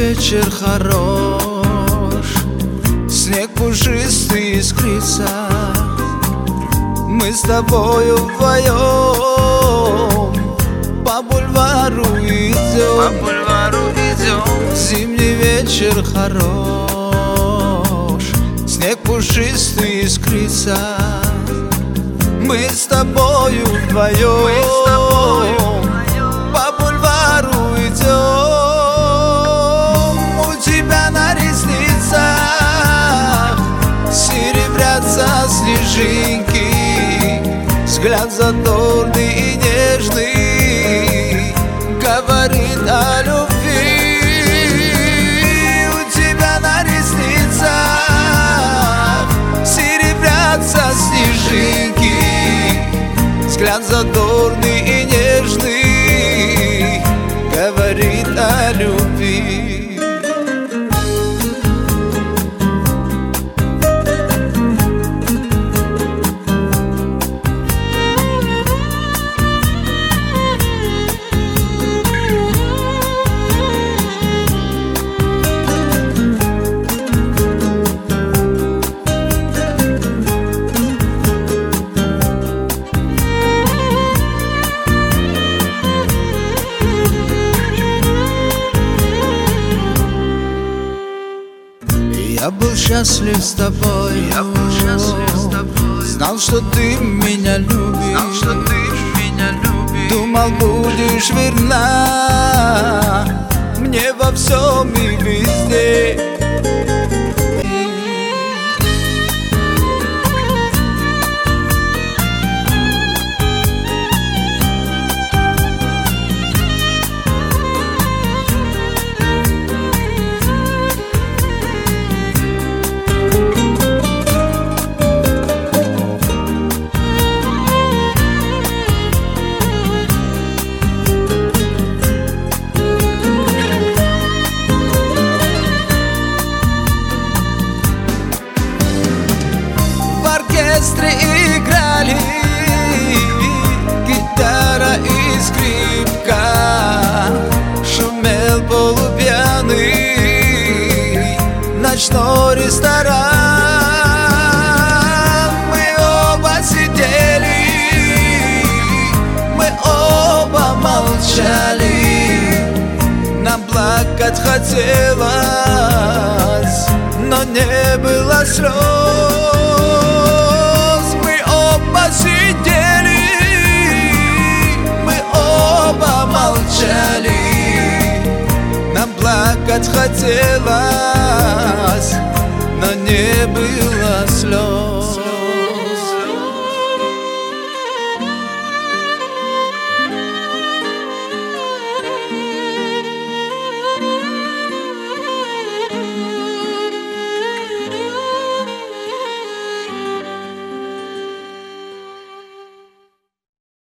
вечер хорош, снег пушистый искрится. Мы с тобою вдвоем по бульвару идем. Зимний вечер хорош, снег пушистый искрится. Мы с тобою вдвоем по бульвару идем. У тебя на ресницах серебрятся снежинки, взгляд задорный и нежный говорит о любви. У тебя на ресницах серебрятся снежинки, взгляд задорный и нежный говорит о любви. Я был счастлив с тобой, знал, что ты меня любишь, думал, будешь верна мне во всем и везде. Играли гитара и скрипка, шумел полупьяный ночной ресторан. Мы оба сидели, мы оба молчали, нам плакать хотелось, но не было слез. Сидели, мы оба молчали, нам плакать хотелось, но не было слез.